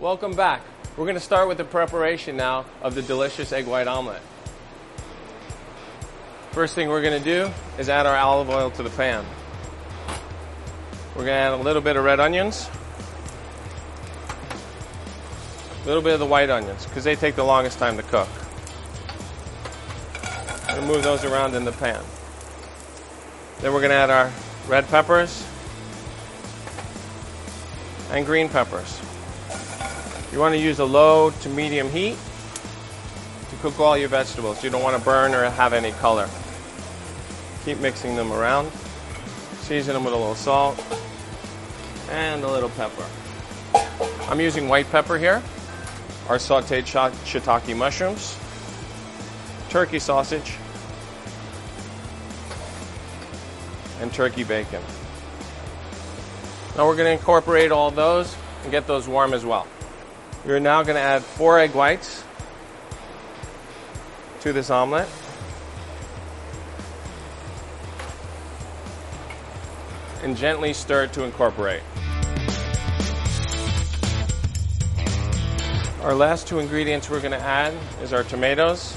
Welcome back. We're going to start with the preparation now of the delicious egg white omelet. First thing we're going to do is add our olive oil to the pan. We're going to add a little bit of red onions, a little bit of the white onions because they take the longest time to cook. We're going to move those around in the pan. Then we're going to add our red peppers and green peppers. You want to use a low to medium heat to cook all your vegetables. You don't want to burn or have any color. Keep mixing them around. Season them with a little salt and a little pepper. I'm using white pepper here, our sauteed shiitake mushrooms, turkey sausage, and turkey bacon. Now we're going to incorporate all those and get those warm as well. We're now going to add 4 egg whites to this omelet. And gently stir it to incorporate. Our last 2 ingredients we're going to add is our tomatoes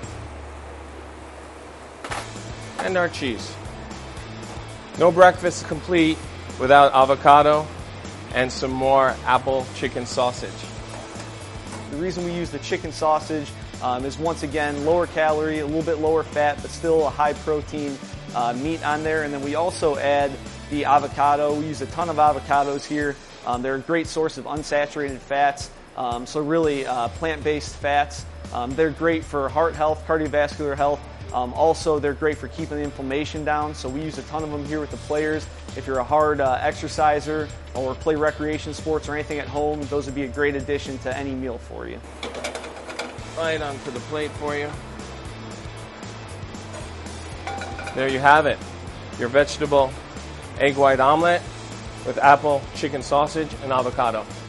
and our cheese. No breakfast is complete without avocado and some more apple chicken sausage. The reason we use the chicken sausage is once again lower calorie, a little bit lower fat, but still a high protein meat on there. And then we also add the avocado. We use a ton of avocados here. They're a great source of unsaturated fats, so really plant-based fats. They're great for heart health, cardiovascular health. Also, they're great for keeping the inflammation down, so we use a ton of them here with the players. If you're a hard exerciser or play recreation sports or anything at home, those would be a great addition to any meal for you. Right onto the plate for you. There you have it, your vegetable egg white omelet with apple, chicken sausage, and avocado.